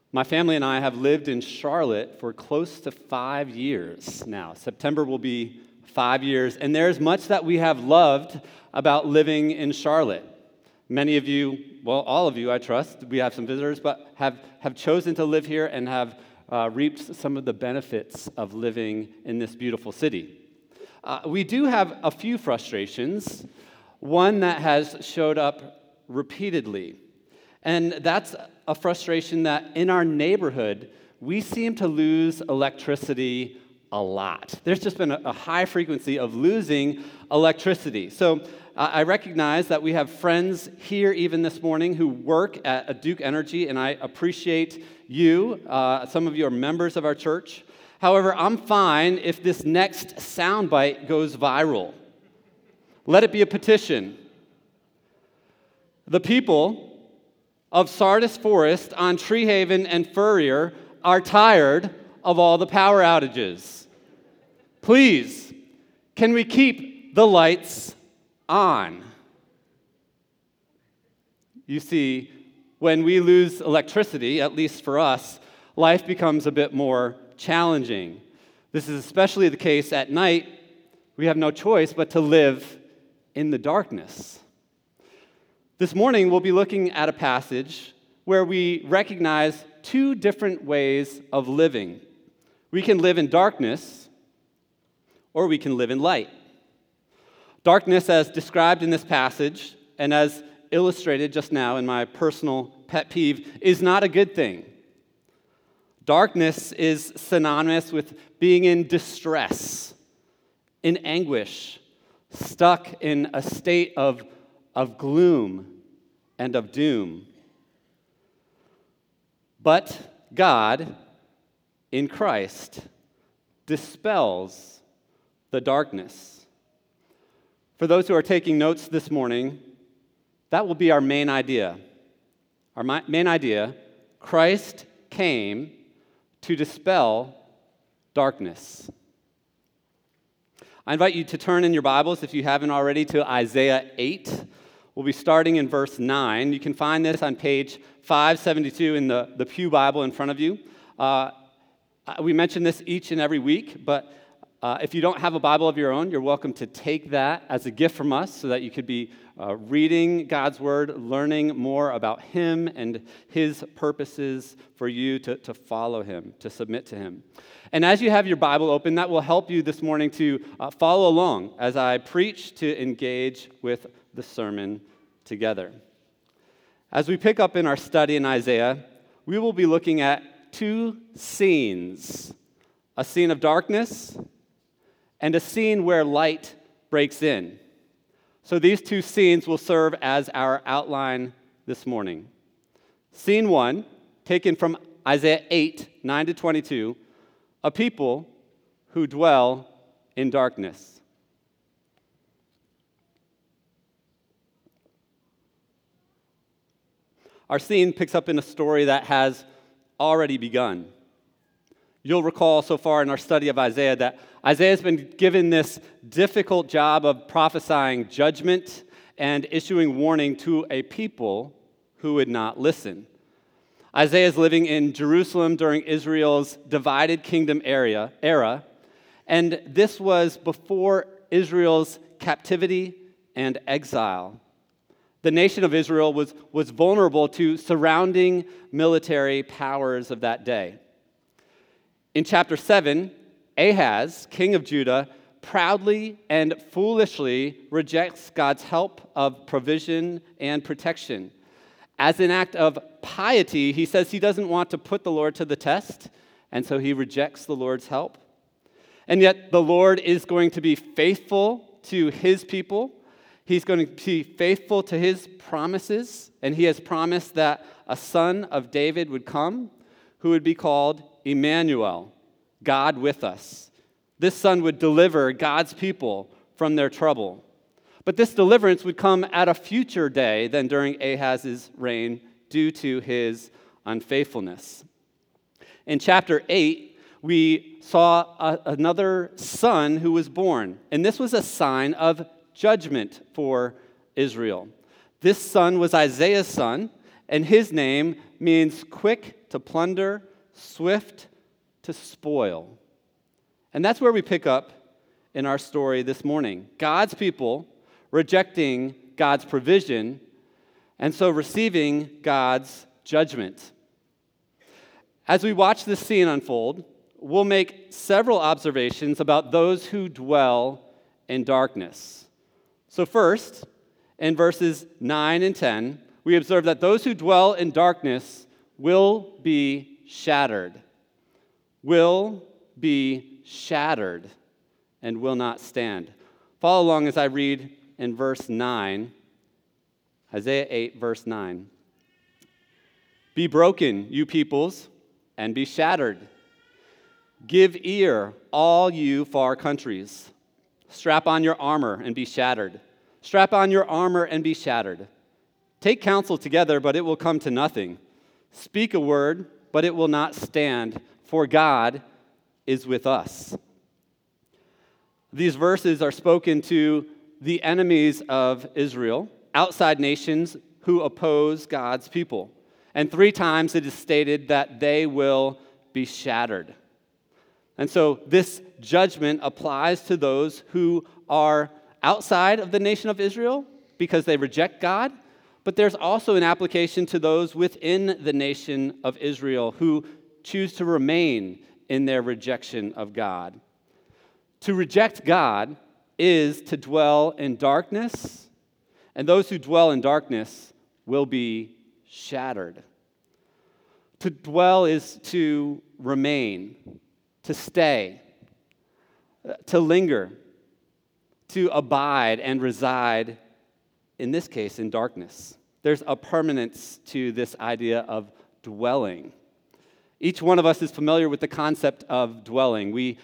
My family and I have lived in Charlotte for close to 5 years now. September will be 5 years, and there's much that we have loved about living in Charlotte. Many of you, well, all of you, I trust, we have some visitors, but have chosen to live here and have reaped some of the benefits of living in this beautiful city. We do have a few frustrations, one that has showed up repeatedly, and that's a frustration that in our neighborhood, we seem to lose electricity a lot. There's just been a high frequency of losing electricity. So I recognize that we have friends here even this morning who work at Duke Energy, and I appreciate you. Some of you are members of our church. However, I'm fine if this next soundbite goes viral. Let it be a petition. The people of Sardis Forest on Treehaven and Furrier are tired of all the power outages. Please, can we keep the lights on? You see, when we lose electricity, at least for us, life becomes a bit more challenging. This is especially the case at night. We have no choice but to live in the darkness. This morning, we'll be looking at a passage where we recognize two different ways of living. We can live in darkness, or we can live in light. Darkness, as described in this passage, and as illustrated just now in my personal pet peeve, is not a good thing. Darkness is synonymous with being in distress, in anguish, stuck in a state of gloom and of doom. But God, in Christ, dispels the darkness. For those who are taking notes this morning, that will be our main idea. Our main idea, Christ came to dispel darkness. I invite you to turn in your Bibles, if you haven't already, to Isaiah 8. We'll be starting in verse 9. You can find this on page 572 in the Pew Bible in front of you. We mention this each and every week, but if you don't have a Bible of your own, you're welcome to take that as a gift from us so that you could be reading God's Word, learning more about Him and His purposes for you to follow Him, to submit to Him. And as you have your Bible open, that will help you this morning to follow along as I preach, to engage with the sermon together. As we pick up in our study in Isaiah, we will be looking at two scenes, a scene of darkness and a scene where light breaks in. So these two scenes will serve as our outline this morning. Scene 1, taken from Isaiah 8, 9-22, a people who dwell in darkness. Our scene picks up in a story that has already begun. You'll recall so far in our study of Isaiah that Isaiah has been given this difficult job of prophesying judgment and issuing warning to a people who would not listen. Isaiah is living in Jerusalem during Israel's divided kingdom era, and this was before Israel's captivity and exile. The nation of Israel was vulnerable to surrounding military powers of that day. In chapter 7, Ahaz, king of Judah, proudly and foolishly rejects God's help of provision and protection. As an act of piety, he says he doesn't want to put the Lord to the test, and so he rejects the Lord's help. And yet the Lord is going to be faithful to his people. He's going to be faithful to his promises, and he has promised that a son of David would come who would be called Emmanuel, God with us. This son would deliver God's people from their trouble. But this deliverance would come at a future day than during Ahaz's reign due to his unfaithfulness. In chapter 8, we saw another son who was born, and this was a sign of judgment for Israel. This son was Isaiah's son, and his name means quick to plunder, swift to spoil. And that's where we pick up in our story this morning. God's people rejecting God's provision and so receiving God's judgment. As we watch this scene unfold, we'll make several observations about those who dwell in darkness. So first, in verses 9 and 10, we observe that those who dwell in darkness will be shattered. Will be shattered and will not stand. Follow along as I read in verse 9, Isaiah 8, verse 9. Be broken, you peoples, and be shattered. Give ear, all you far countries. Strap on your armor and be shattered. Strap on your armor and be shattered. Take counsel together, but it will come to nothing. Speak a word, but it will not stand, for God is with us. These verses are spoken to the enemies of Israel, outside nations who oppose God's people. And 3 times it is stated that they will be shattered. And so this judgment applies to those who are outside of the nation of Israel because they reject God, but there's also an application to those within the nation of Israel who choose to remain in their rejection of God. To reject God is to dwell in darkness, and those who dwell in darkness will be shattered. To dwell is to remain, to stay, to linger, to abide and reside, in this case, in darkness. There's a permanence to this idea of dwelling. Each one of us is familiar with the concept of dwelling. We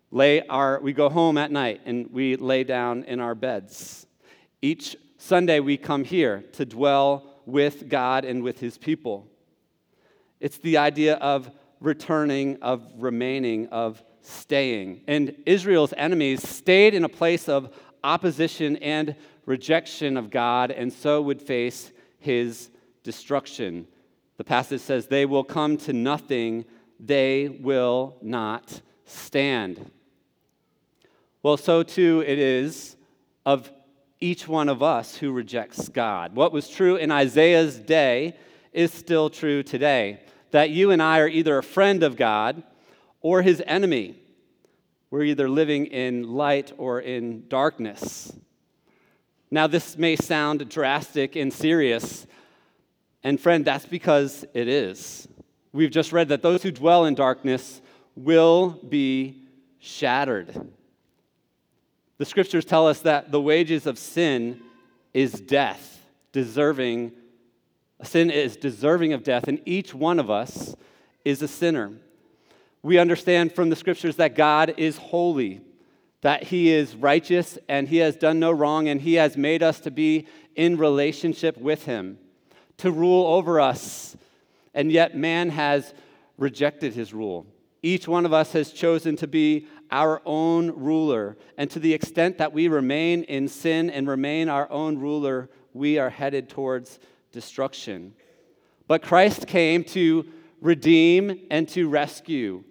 go home at night and we lay down in our beds. Each Sunday we come here to dwell with God and with his people. It's the idea of returning, of remaining, of staying. And Israel's enemies stayed in a place of opposition and rejection of God, and so would face his destruction. The passage says, they will come to nothing, they will not stand. Well, so too it is of each one of us who rejects God. What was true in Isaiah's day is still true today, that you and I are either a friend of God or his enemy. We're either living in light or in darkness. Now, this may sound drastic and serious, and friend, that's because it is. We've just read that those who dwell in darkness will be shattered. The scriptures tell us that the wages of sin is death, sin is deserving of death, and each one of us is a sinner. We understand from the scriptures that God is holy, that he is righteous, and he has done no wrong, and he has made us to be in relationship with him, to rule over us, and yet man has rejected his rule. Each one of us has chosen to be our own ruler, and to the extent that we remain in sin and remain our own ruler, we are headed towards destruction. But Christ came to redeem and to rescue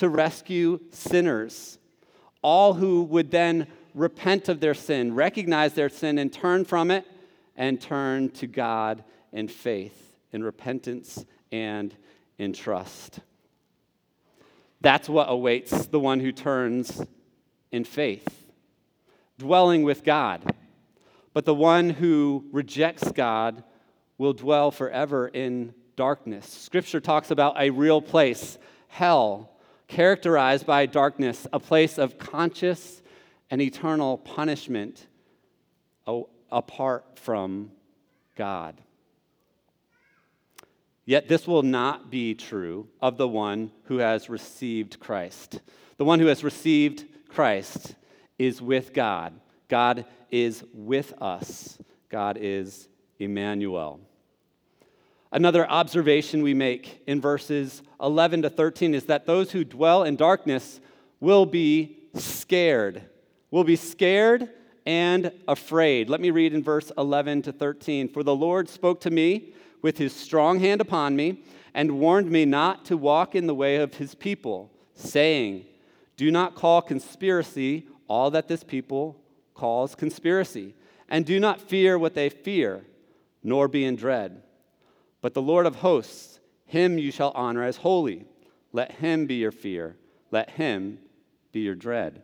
sinners, all who would then repent of their sin, recognize their sin, and turn from it, and turn to God in faith, in repentance, and in trust. That's what awaits the one who turns in faith, dwelling with God. But the one who rejects God will dwell forever in darkness. Scripture talks about a real place, hell, characterized by darkness, a place of conscious and eternal punishment apart from God. Yet this will not be true of the one who has received Christ. The one who has received Christ is with God. God is with us. God is Emmanuel. Another observation we make in verses 11 to 13 is that those who dwell in darkness will be scared. Will be scared and afraid. Let me read in verse 11 to 13. For the Lord spoke to me with his strong hand upon me and warned me not to walk in the way of his people, saying, do not call conspiracy all that this people calls conspiracy, and do not fear what they fear, nor be in dread. But the Lord of hosts, him you shall honor as holy. Let him be your fear. Let him be your dread.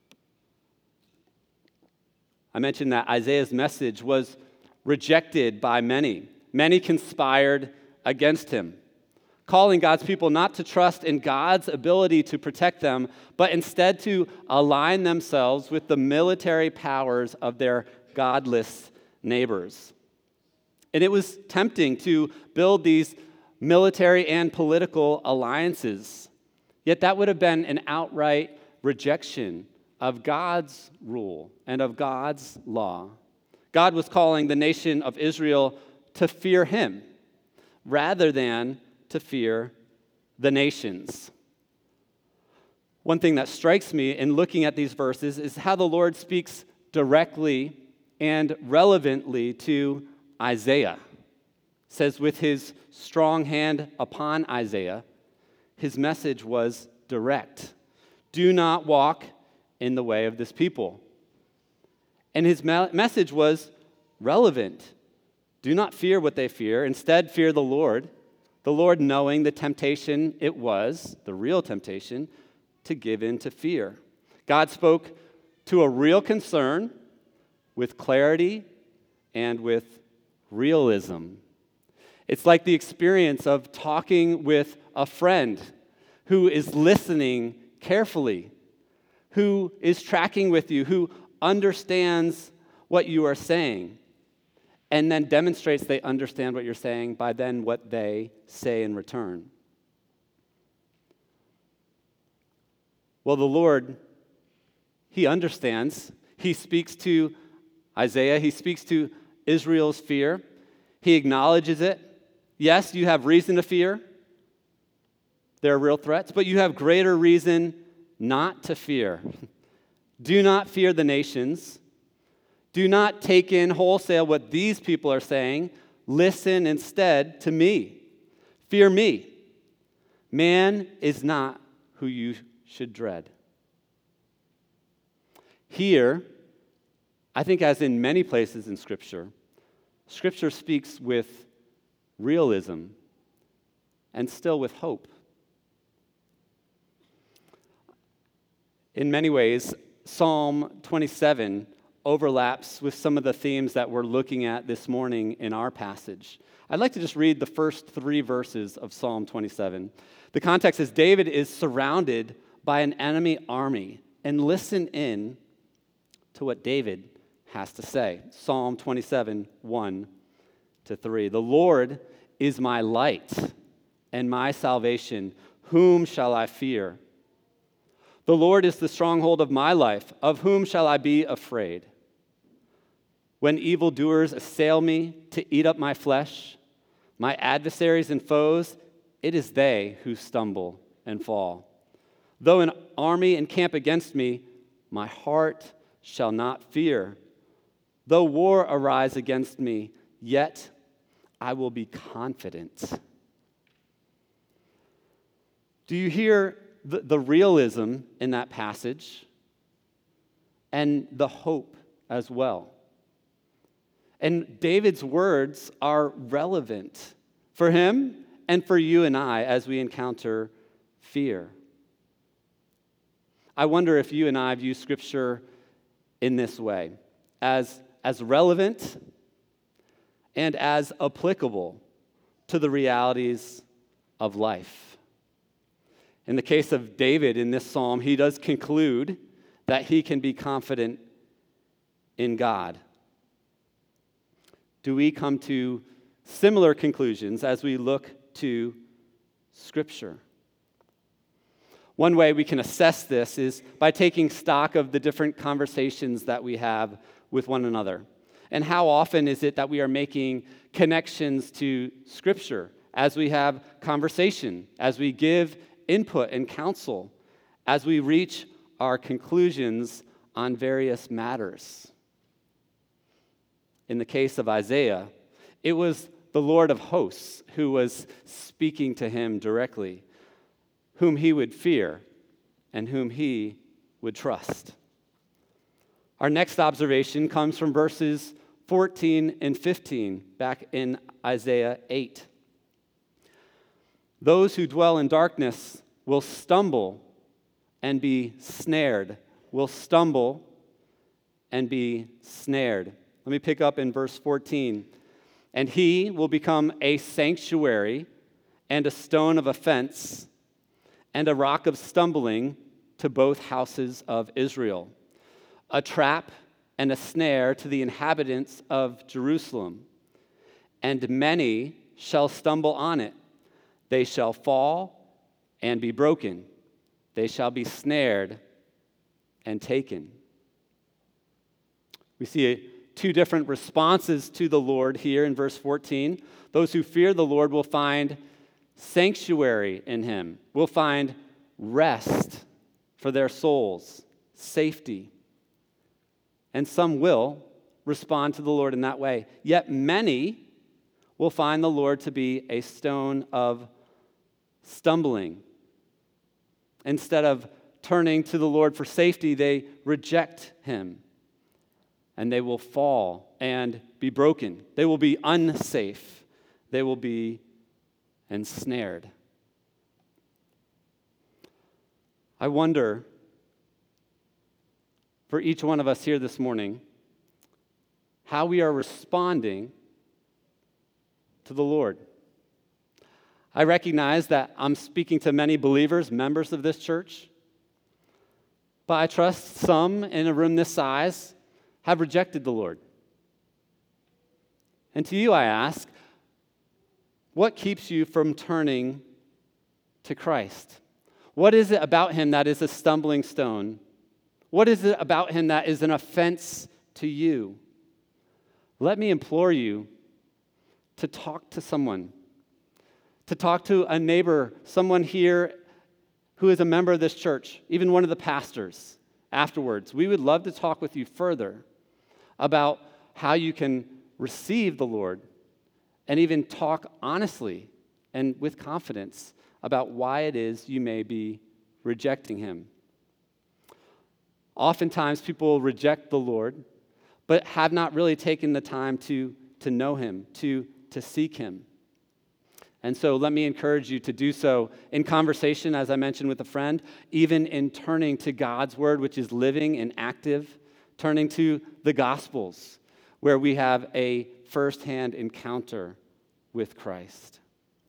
I mentioned that Isaiah's message was rejected by many. Many conspired against him, calling God's people not to trust in God's ability to protect them, but instead to align themselves with the military powers of their godless neighbors. And it was tempting to build these military and political alliances. Yet that would have been an outright rejection of God's rule and of God's law. God was calling the nation of Israel to fear him rather than to fear the nations. One thing that strikes me in looking at these verses is how the Lord speaks directly and relevantly to Isaiah. It says, with his strong hand upon Isaiah, his message was direct. Do not walk in the way of this people. And his message was relevant. Do not fear what they fear. Instead, fear the Lord knowing the temptation it was, the real temptation, to give in to fear. God spoke to a real concern with clarity and with realism. It's like the experience of talking with a friend who is listening carefully, who is tracking with you, who understands what you are saying, and then demonstrates they understand what you're saying by then what they say in return. Well, the Lord, he understands. He speaks to Isaiah. He speaks to Israel's fear. He acknowledges it. Yes, you have reason to fear. There are real threats, but you have greater reason not to fear. Do not fear the nations. Do not take in wholesale what these people are saying. Listen instead to me. Fear me. Man is not who you should dread. Here, I think as in many places in Scripture, Scripture speaks with realism and still with hope. In many ways, Psalm 27 overlaps with some of the themes that we're looking at this morning in our passage. I'd like to just read the first 3 verses of Psalm 27. The context is David is surrounded by an enemy army, and listen in to what David has to say. Psalm 27, 1-3. The Lord is my light and my salvation. Whom shall I fear? The Lord is the stronghold of my life. Of whom shall I be afraid? When evildoers assail me to eat up my flesh, my adversaries and foes, it is they who stumble and fall. Though an army encamp against me, my heart shall not fear. Though war arise against me, yet I will be confident. Do you hear the realism in that passage and the hope as well? And David's words are relevant for him and for you and I as we encounter fear. I wonder if you and I view Scripture in this way, as relevant and as applicable to the realities of life. In the case of David in this psalm, he does conclude that he can be confident in God. Do we come to similar conclusions as we look to Scripture? One way we can assess this is by taking stock of the different conversations that we have with one another. And how often is it that we are making connections to Scripture as we have conversation, as we give input and counsel, as we reach our conclusions on various matters? In the case of Isaiah, it was the Lord of hosts who was speaking to him directly, whom he would fear and whom he would trust. Our next observation comes from verses 14 and 15 back in Isaiah 8. Those who dwell in darkness will stumble and be snared, will stumble and be snared. Let me pick up in verse 14. And he will become a sanctuary and a stone of offense and a rock of stumbling to both houses of Israel, a trap and a snare to the inhabitants of Jerusalem. And many shall stumble on it. They shall fall and be broken. They shall be snared and taken. We see two different responses to the Lord here in verse 14. Those who fear the Lord will find sanctuary in him, will find rest for their souls, safety. And some will respond to the Lord in that way. Yet many will find the Lord to be a stone of stumbling. Instead of turning to the Lord for safety, they reject him. And they will fall and be broken. They will be unsafe. They will be ensnared. I wonder, for each one of us here this morning, how we are responding to the Lord. I recognize that I'm speaking to many believers, members of this church, but I trust some in a room this size have rejected the Lord. And to you I ask, what keeps you from turning to Christ? What is it about him that is a stumbling stone? What is it about him that is an offense to you? Let me implore you to talk to someone, to talk to a neighbor, someone here who is a member of this church, even one of the pastors afterwards. We would love to talk with you further about how you can receive the Lord and even talk honestly and with confidence about why it is you may be rejecting him. Oftentimes people reject the Lord, but have not really taken the time to know him, to seek him. And so let me encourage you to do so in conversation, as I mentioned with a friend, even in turning to God's word, which is living and active, turning to the Gospels, where we have a firsthand encounter with Christ.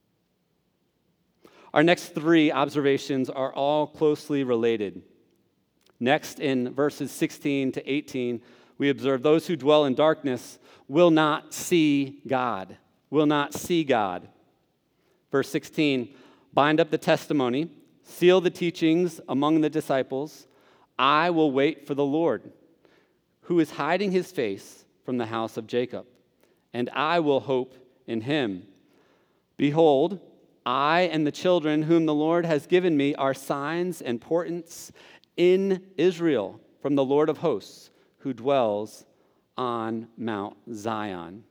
Our next three observations are all closely related. Next, in verses 16 to 18, we observe those who dwell in darkness will not see God, will not see God. Verse 16, bind up the testimony, seal the teachings among the disciples. I will wait for the Lord, who is hiding his face from the house of Jacob, and I will hope in him. Behold, I and the children whom the Lord has given me are signs and portents in Israel from the Lord of hosts, who dwells on Mount Zion.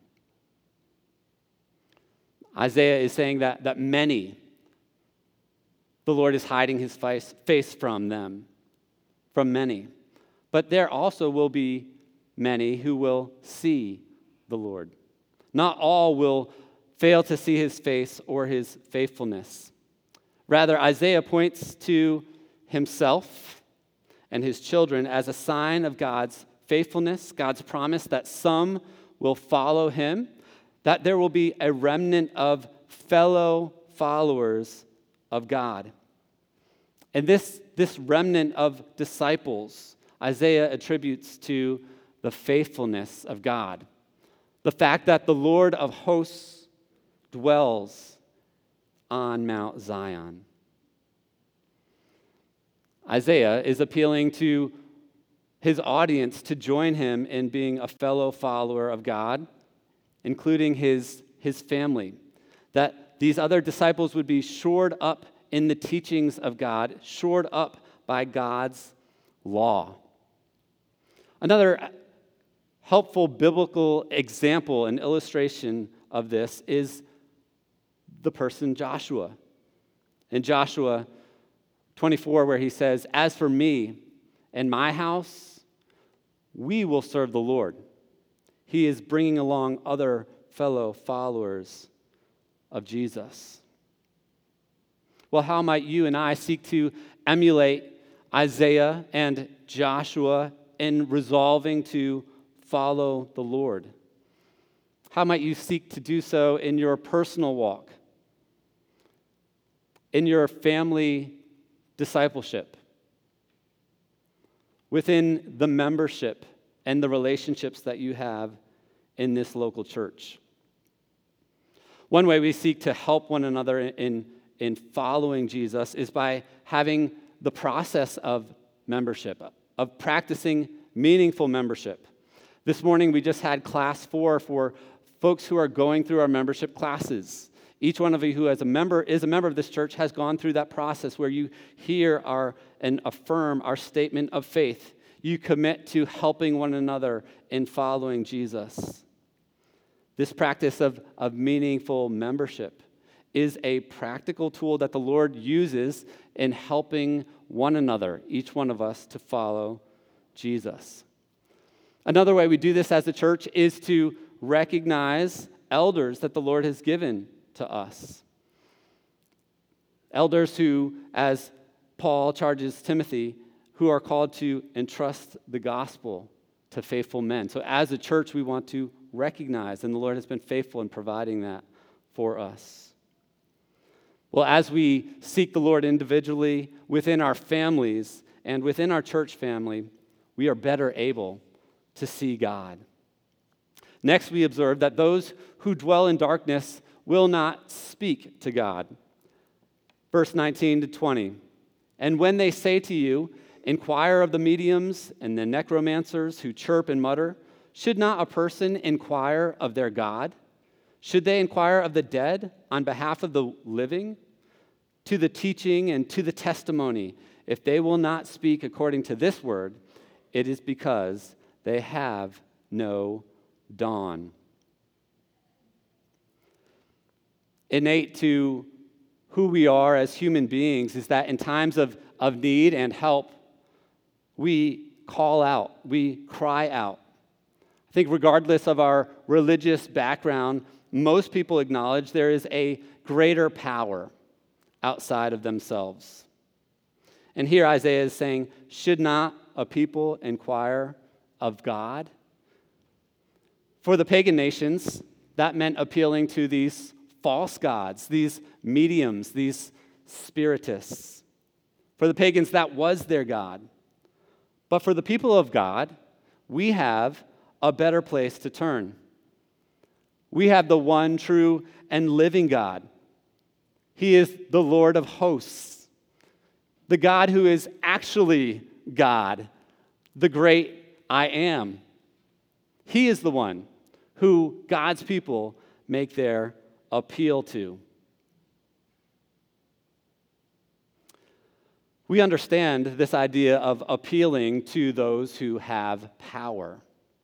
Isaiah is saying that many, the Lord is hiding his face from them, from many. But there also will be many who will see the Lord. Not all will fail to see his face or his faithfulness. Rather, Isaiah points to himself and his children as a sign of God's faithfulness, God's promise that some will follow him, that there will be a remnant of fellow followers of God. And this remnant of disciples, Isaiah attributes to the faithfulness of God. The fact that the Lord of hosts dwells on Mount Zion. Isaiah is appealing to his audience to join him in being a fellow follower of God, including his family, that these other disciples would be shored up in the teachings of God, shored up by God's law. Another helpful biblical example and illustration of this is the person Joshua. In Joshua 24, where he says, "As for me and my house, we will serve the Lord." He is bringing along other fellow followers of Jesus. Well, how might you and I seek to emulate Isaiah and Joshua in resolving to follow the Lord? How might you seek to do so in your personal walk, in your family discipleship, within the membership and the relationships that you have in this local church? One way we seek to help one another in following Jesus is by having the process of membership, of practicing meaningful membership. This morning we just had class 4 for folks who are going through our membership classes. Each one of you who is a member of this church has gone through that process where you hear and affirm our statement of faith. You commit to helping one another in following Jesus. This practice of meaningful membership is a practical tool that the Lord uses in helping one another, each one of us, to follow Jesus. Another way we do this as a church is to recognize elders that the Lord has given to us. Elders who, as Paul charges Timothy, who are called to entrust the gospel to faithful men. So as a church, we want to recognize, and the Lord has been faithful in providing that for us. Well, as we seek the Lord individually within our families and within our church family, we are better able to see God. Next, we observe that those who dwell in darkness will not speak to God. Verse 19 to 20. "And when they say to you, 'Inquire of the mediums and the necromancers who chirp and mutter,' should not a person inquire of their God? Should they inquire of the dead on behalf of the living? To the teaching and to the testimony, if they will not speak according to this word, it is because they have no dawn." Innate to who we are as human beings is that in times of need and help, we call out, we cry out. I think regardless of our religious background, most people acknowledge there is a greater power outside of themselves. And here Isaiah is saying, should not a people inquire of God? For the pagan nations, that meant appealing to these false gods, these mediums, these spiritists. For the pagans, that was their God. But for the people of God, we have a better place to turn. We have the one true and living God. He is the Lord of hosts, the God who is actually God, the great I am. He is the one who God's people make their appeal to. We understand this idea of appealing to those who have power.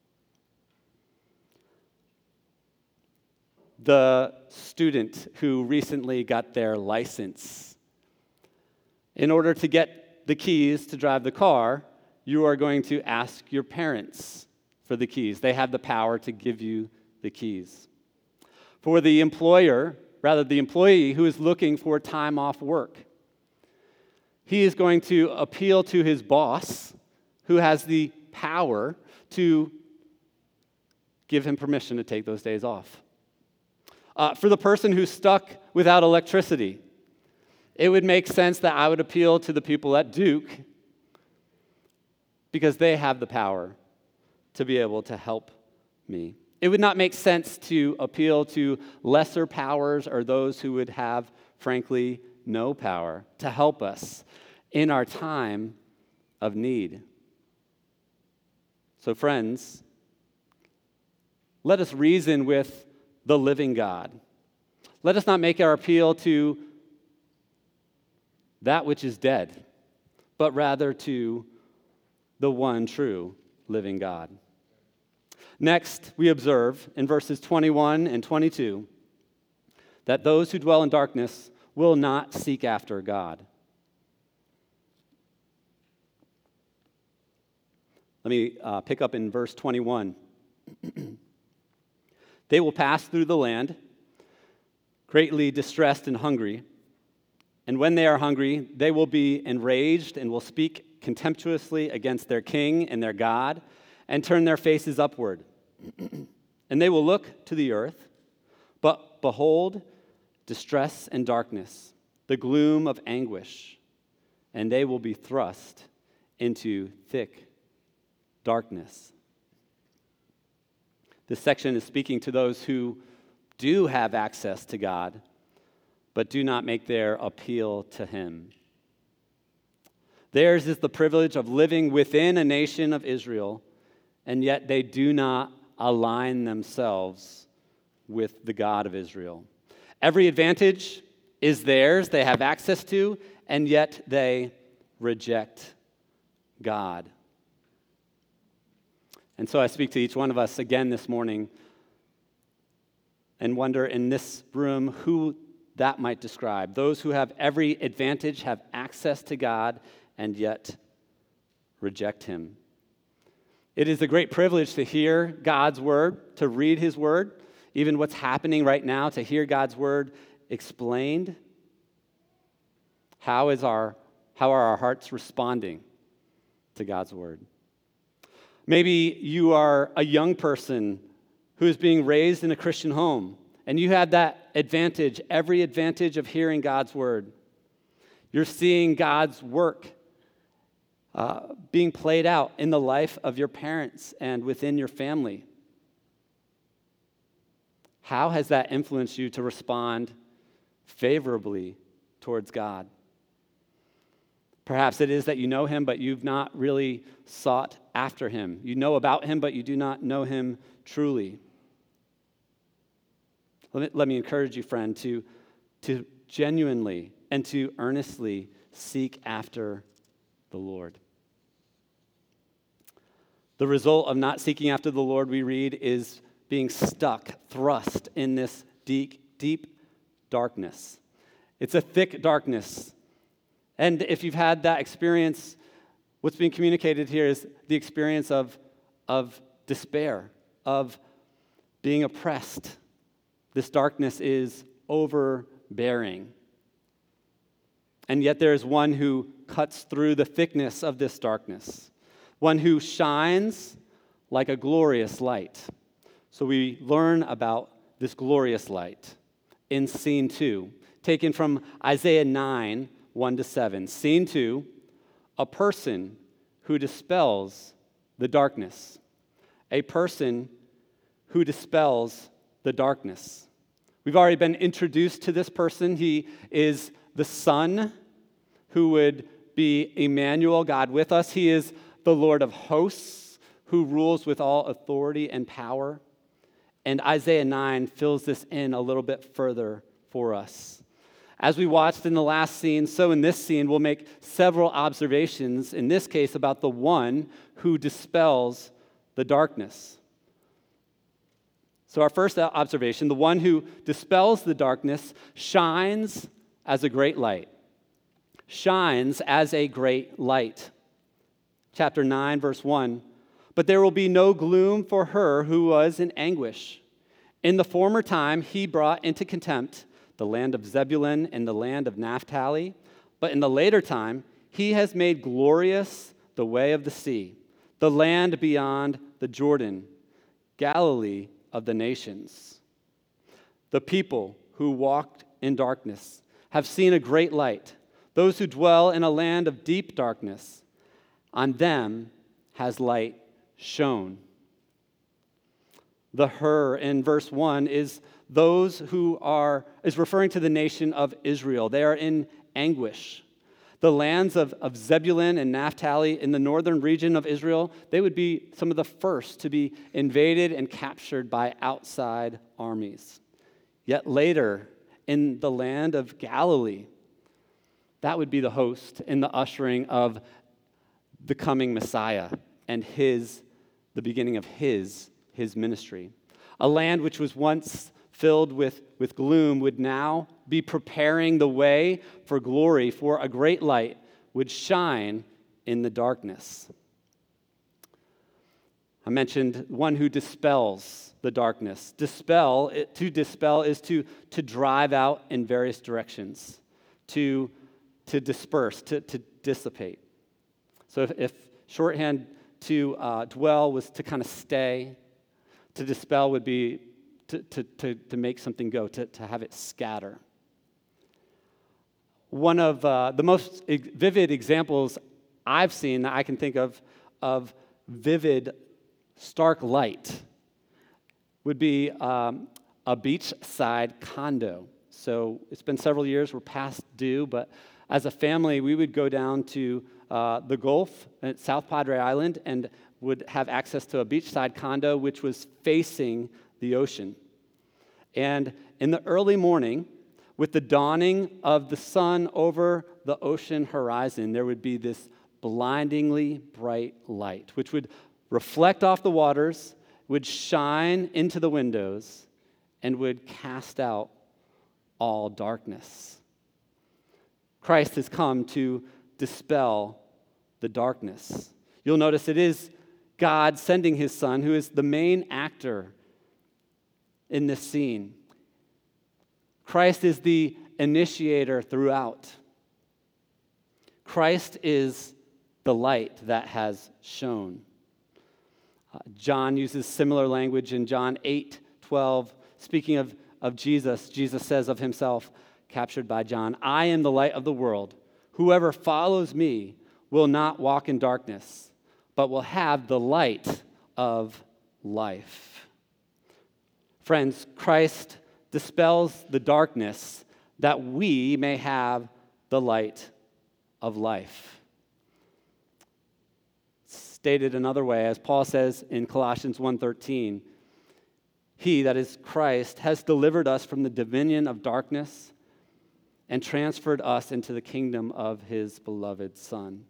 The student who recently got their license. In order to get the keys to drive the car, you are going to ask your parents for the keys. They have the power to give you the keys. For the employee who is looking for time off work, he is going to appeal to his boss, who has the power to give him permission to take those days off. For the person who's stuck without electricity, it would make sense that I would appeal to the people at Duke because they have the power to be able to help me. It would not make sense to appeal to lesser powers or those who would have, frankly, no power to help us in our time of need. So, friends, let us reason with the living God. Let us not make our appeal to that which is dead, but rather to the one true living God. Next, we observe in verses 21 and 22 that those who dwell in darkness will not seek after God. Let me pick up in verse 21. They will pass through the land, greatly distressed and hungry. And when they are hungry, they will be enraged and will speak contemptuously against their king and their God and turn their faces upward. And they will look to the earth, but behold, distress and darkness, the gloom of anguish, and they will be thrust into thick darkness. This section is speaking to those who do have access to God, but do not make their appeal to Him. Theirs is the privilege of living within a nation of Israel, and yet they do not align themselves with the God of Israel. Every advantage is theirs, they have access to, and yet they reject God. And so I speak to each one of us again this morning and wonder in this room who that might describe. Those who have every advantage, have access to God, and yet reject Him. It is a great privilege to hear God's word, to read His word, even what's happening right now, to hear God's word explained. How are our hearts responding to God's word? Maybe you are a young person who is being raised in a Christian home, and you have that advantage, every advantage of hearing God's word. You're seeing God's work being played out in the life of your parents and within your family. How has that influenced you to respond favorably towards God? Perhaps it is that you know Him, but you've not really sought after Him. You know about Him, but you do not know Him truly. Let me encourage you, friend, to genuinely and to earnestly seek after the Lord. The result of not seeking after the Lord, we read, is being stuck, thrust in this deep darkness. It's a thick darkness. And if you've had that experience, what's being communicated here is the experience of despair, of being oppressed. This darkness is overbearing. And yet there is one who cuts through the thickness of this darkness, one who shines like a glorious light. So we learn about this glorious light in scene 2, taken from Isaiah 9, 1-7. Scene 2, a person who dispels the darkness. A person who dispels the darkness. We've already been introduced to this person. He is the Son who would be Emmanuel, God with us. He is the Lord of hosts who rules with all authority and power. And Isaiah 9 fills this in a little bit further for us. As we watched in the last scene, so in this scene, we'll make several observations, in this case, about the one who dispels the darkness. So our first observation, the one who dispels the darkness shines as a great light. Shines as a great light. Chapter 9, verse 1. But there will be no gloom for her who was in anguish. In the former time he brought into contempt the land of Zebulun and the land of Naphtali, but in the later time he has made glorious the way of the sea, the land beyond the Jordan, Galilee of the nations. The people who walked in darkness have seen a great light. Those who dwell in a land of deep darkness, on them has light shone. The her in verse 1 is referring to the nation of Israel. They are in anguish. The lands of Zebulun and Naphtali in the northern region of Israel, they would be some of the first to be invaded and captured by outside armies. Yet later, in the land of Galilee, that would be the host in the ushering of the coming Messiah and the beginning of his his ministry. A land which was once filled with gloom would now be preparing the way for glory, for a great light would shine in the darkness. I mentioned one who dispels the darkness. To dispel is to drive out in various directions, to disperse, to dissipate. So if shorthand to dwell was to kind of stay, to dispel would be to make something go, to have it scatter. One of the most vivid examples I've seen that I can think of vivid, stark light would be a beachside condo. So it's been several years, we're past due, but as a family, we would go down to the Gulf at South Padre Island and would have access to a beachside condo which was facing the ocean. And in the early morning, with the dawning of the sun over the ocean horizon, there would be this blindingly bright light, which would reflect off the waters, would shine into the windows, and would cast out all darkness. Christ has come to dispel the darkness. You'll notice it is God sending his Son, who is the main actor in this scene. Christ is the initiator throughout. Christ is the light that has shone. John uses similar language in John 8:12. Speaking of Jesus, Jesus says of himself, captured by John, "I am the light of the world. Whoever follows me will not walk in darkness, but will have the light of life." Friends, Christ dispels the darkness that we may have the light of life. Stated another way, as Paul says in Colossians 1:13, he, that is Christ, has delivered us from the dominion of darkness and transferred us into the kingdom of his beloved Son.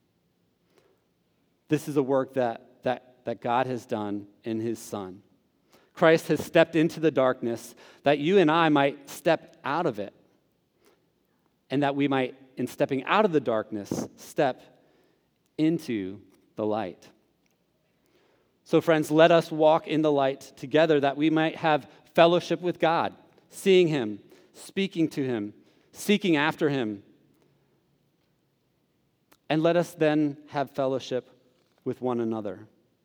This is a work that God has done in his Son. Christ has stepped into the darkness that you and I might step out of it, and that we might, in stepping out of the darkness, step into the light. So, friends, let us walk in the light together that we might have fellowship with God, seeing him, speaking to him, seeking after him. And let us then have fellowship with one another.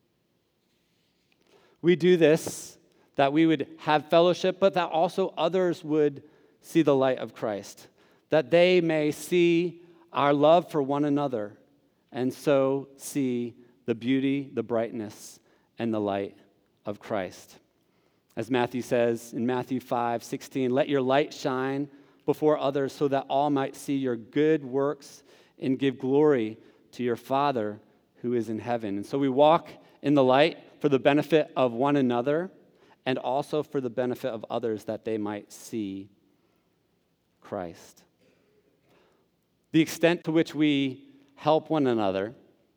We do this that we would have fellowship, but that also others would see the light of Christ, that they may see our love for one another, and so see the beauty, the brightness, and the light of Christ. As Matthew says in Matthew 5:16, "Let your light shine before others so that all might see your good works and give glory to your Father who is in heaven." And so we walk in the light for the benefit of one another and also for the benefit of others, that they might see Christ. The extent to which we help one another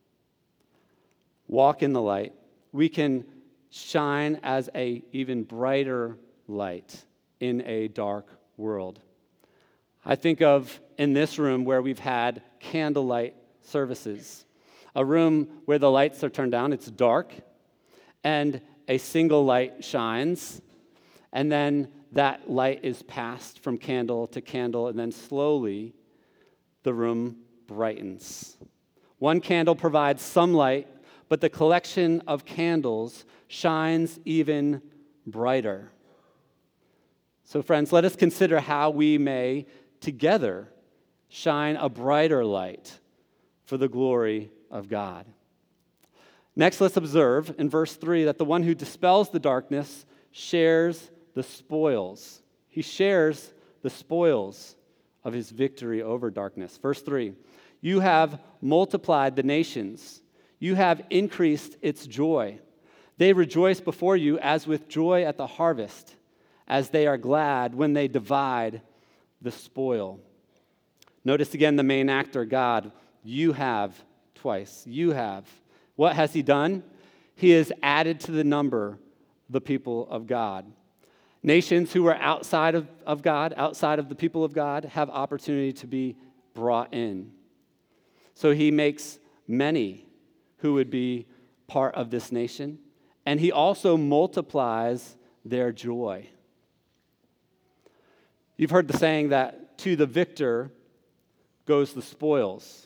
walk in the light, we can shine as an even brighter light in a dark world. I think of in this room where we've had candlelight services, a room where the lights are turned down, it's dark, and a single light shines, and then that light is passed from candle to candle, and then slowly the room brightens. One candle provides some light, but the collection of candles shines even brighter. So, friends, let us consider how we may together shine a brighter light for the glory of God. Next, let's observe in verse 3 that the one who dispels the darkness shares the spoils. He shares the spoils of his victory over darkness. Verse 3, "You have multiplied the nations. You have increased its joy. They rejoice before you as with joy at the harvest, as they are glad when they divide the spoil." Notice again the main actor, God. You have twice. You have. What has he done? He has added to the number the people of God. Nations who are outside of God, outside of the people of God, have opportunity to be brought in. So he makes many who would be part of this nation, and he also multiplies their joy. You've heard the saying that to the victor goes the spoils.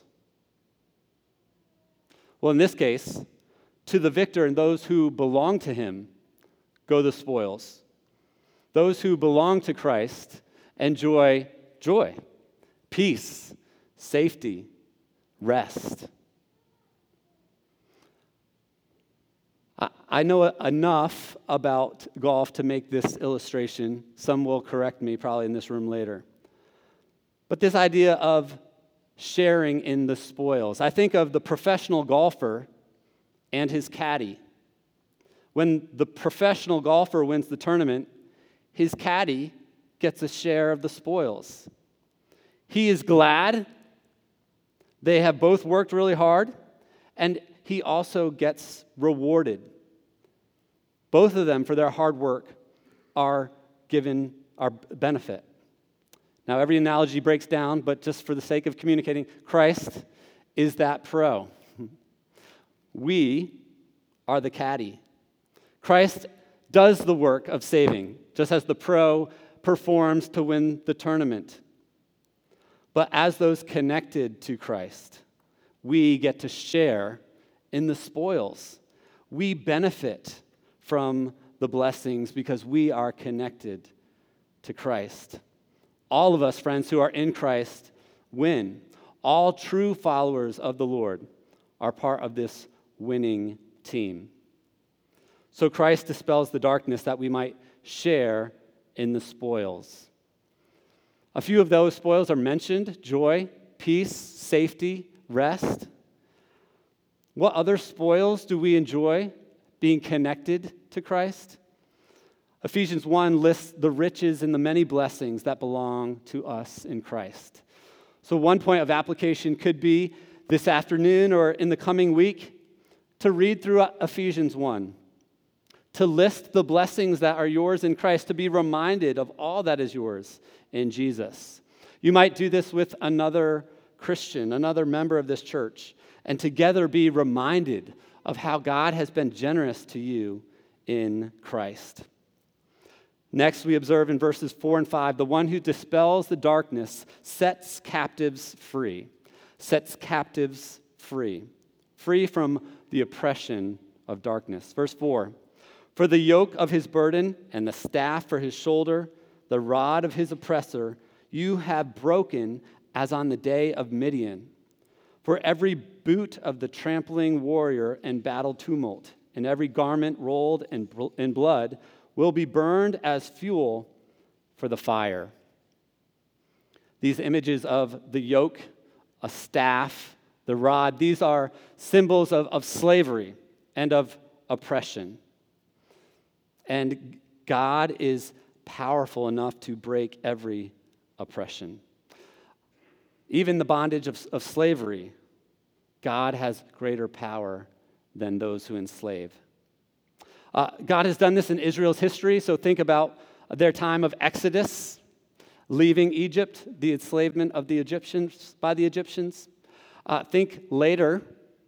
Well, in this case, to the victor and those who belong to him go the spoils. Those who belong to Christ enjoy joy, peace, safety, rest. I know enough about golf to make this illustration. Some will correct me probably in this room later. But this idea of sharing in the spoils. I think of the professional golfer and his caddy. When the professional golfer wins the tournament, his caddy gets a share of the spoils. He is glad. They have both worked really hard, and he also gets rewarded. Both of them, for their hard work, are given our benefit. Now, every analogy breaks down, but just for the sake of communicating, Christ is that pro. We are the caddy. Christ does the work of saving, just as the pro performs to win the tournament. But as those connected to Christ, we get to share in the spoils. We benefit from the blessings because we are connected to Christ. All of us, friends, who are in Christ win. All true followers of the Lord are part of this winning team. So Christ dispels the darkness that we might share in the spoils. A few of those spoils are mentioned: joy, peace, safety, rest. What other spoils do we enjoy being connected to Christ? Ephesians 1 lists the riches and the many blessings that belong to us in Christ. So one point of application could be this afternoon or in the coming week to read through Ephesians 1, to list the blessings that are yours in Christ, to be reminded of all that is yours in Jesus. You might do this with another Christian, another member of this church, and together be reminded of how God has been generous to you in Christ. Next, we observe in verses 4 and 5, the one who dispels the darkness sets captives free. Sets captives free. Free from the oppression of darkness. Verse 4, for the yoke of his burden and the staff for his shoulder, the rod of his oppressor, you have broken as on the day of Midian. For every boot of the trampling warrior and battle tumult, and every garment rolled in blood, will be burned as fuel for the fire. These images of the yoke, a staff, the rod, these are symbols of slavery and of oppression. And God is powerful enough to break every oppression. Even the bondage of slavery, God has greater power than those who enslave. God has done this in Israel's history, so think about their time of Exodus, leaving Egypt, the enslavement of the Egyptians by the Egyptians. Think later,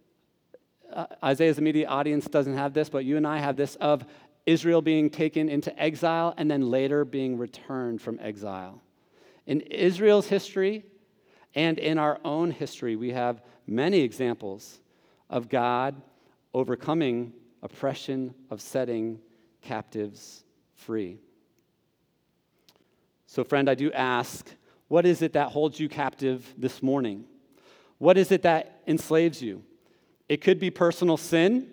Isaiah's immediate audience doesn't have this, but you and I have this, of Israel being taken into exile and then later being returned from exile. In Israel's history and in our own history, we have many examples of God overcoming oppression, of setting captives free. So, friend, I do ask, what is it that holds you captive this morning? What is it that enslaves you? It could be personal sin.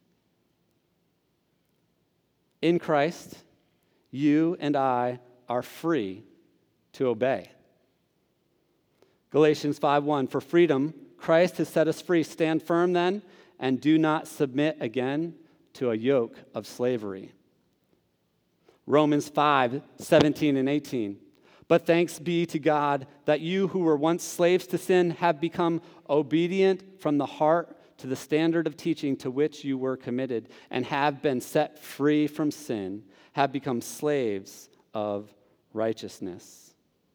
In Christ, you and I are free to obey. Galatians 5:1, for freedom, Christ has set us free. Stand firm then, and do not submit again to a yoke of slavery. Romans 5:17 and 18. But thanks be to God that you who were once slaves to sin have become obedient from the heart to the standard of teaching to which you were committed, and have been set free from sin, have become slaves of righteousness.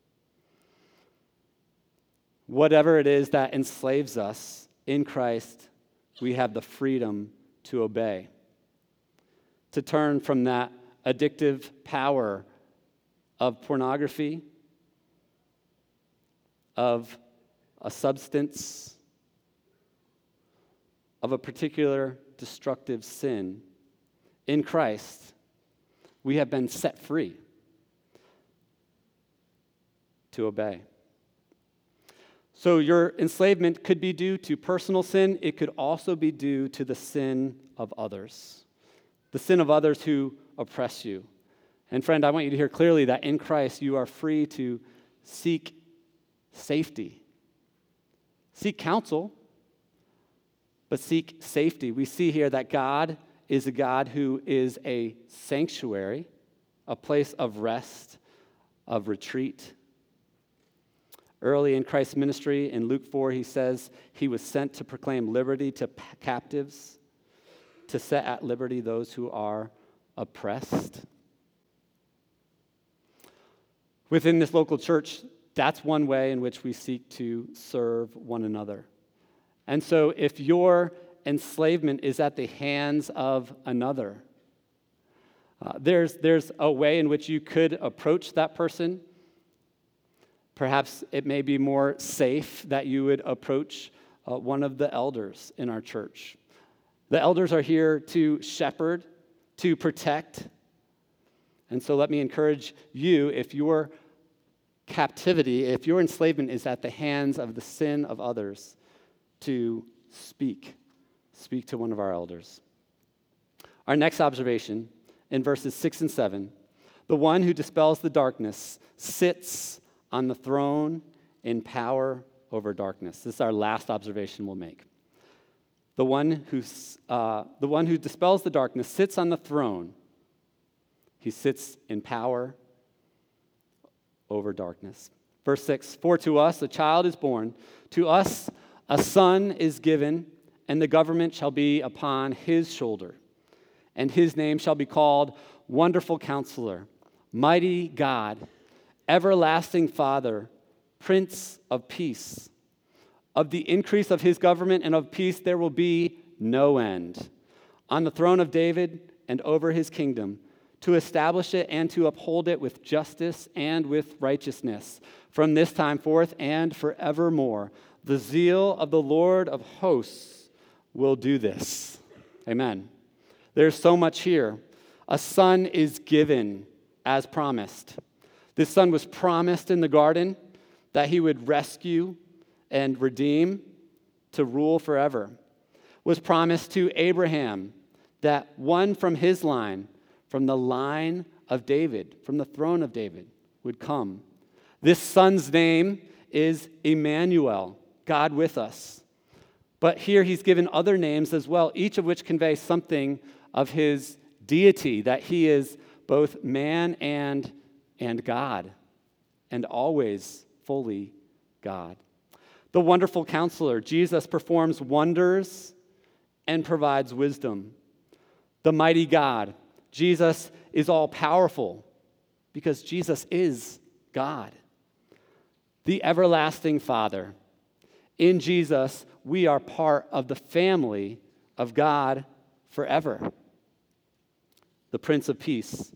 Whatever it is that enslaves us, in Christ, we have the freedom to obey, to turn from that addictive power of pornography, of a substance, of a particular destructive sin. In Christ, we have been set free to obey. So your enslavement could be due to personal sin. It could also be due to the sin of others, the sin of others who oppress you. And friend, I want you to hear clearly that in Christ you are free to seek safety. Seek counsel, but seek safety. We see here that God is a God who is a sanctuary, a place of rest, of retreat. Early in Christ's ministry, in Luke 4, he says he was sent to proclaim liberty to captives, to set at liberty those who are oppressed. Within this local church, that's one way in which we seek to serve one another. And so if your enslavement is at the hands of another, there's a way in which you could approach that person. Perhaps it may be more safe that you would approach one of the elders in our church. The elders are here to shepherd, to protect. And so let me encourage you, if your captivity, if your enslavement is at the hands of the sin of others, to speak to one of our elders. Our next observation in verses 6 and 7, the one who dispels the darkness sits on the throne in power over darkness. This is our last observation we'll make. The one who dispels the darkness sits on the throne. He sits in power over darkness. Verse 6, for to us a child is born, to us a son is given, and the government shall be upon his shoulder. And his name shall be called Wonderful Counselor, Mighty God, Everlasting Father, Prince of Peace. Of the increase of his government and of peace there will be no end. On the throne of David and over his kingdom, to establish it and to uphold it with justice and with righteousness, from this time forth and forevermore. The zeal of the Lord of hosts will do this. Amen. There's so much here. A son is given as promised. This son was promised in the garden that he would rescue and redeem to rule forever. Was promised to Abraham that one from his line, from the line of David, from the throne of David, would come. This son's name is Emmanuel, God with us. But here he's given other names as well, each of which convey something of his deity, that he is both man and God, and always fully God. The Wonderful Counselor, Jesus performs wonders and provides wisdom. The Mighty God, Jesus is all-powerful because Jesus is God. The Everlasting Father, in Jesus, we are part of the family of God forever. The Prince of Peace,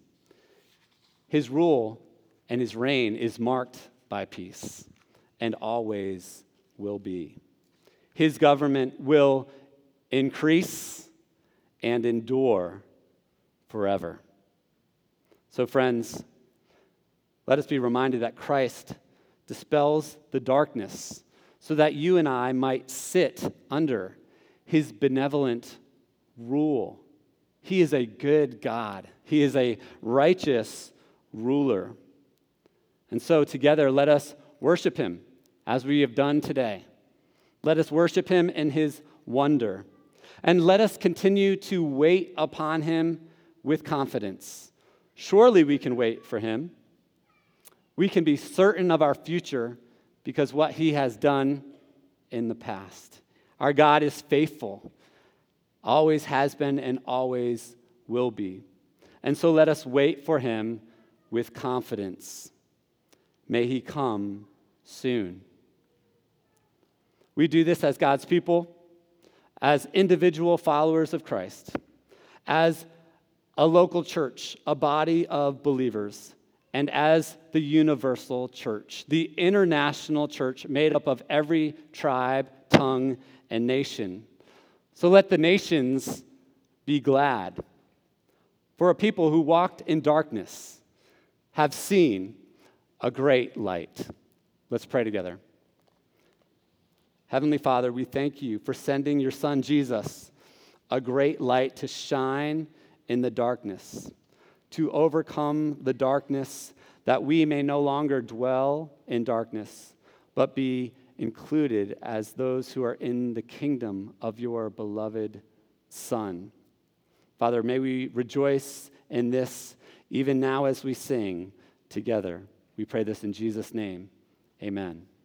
his rule and his reign is marked by peace and always will be. His government will increase and endure forever. So, friends, let us be reminded that Christ dispels the darkness so that you and I might sit under his benevolent rule. He is a good God. He is a righteous ruler. And so together, let us worship him as we have done today. Let us worship him in his wonder. And let us continue to wait upon him with confidence. Surely we can wait for him. We can be certain of our future because what he has done in the past. Our God is faithful, always has been and always will be. And so let us wait for him with confidence. May he come soon. We do this as God's people, as individual followers of Christ, as a local church, a body of believers, and as the universal church, the international church made up of every tribe, tongue, and nation. So let the nations be glad. For a people who walked in darkness have seen a great light. Let's pray together. Heavenly Father, we thank you for sending your Son, Jesus, a great light to shine in the darkness, to overcome the darkness, that we may no longer dwell in darkness, but be included as those who are in the kingdom of your beloved Son. Father, may we rejoice in this even now as we sing together. We pray this in Jesus' name. Amen.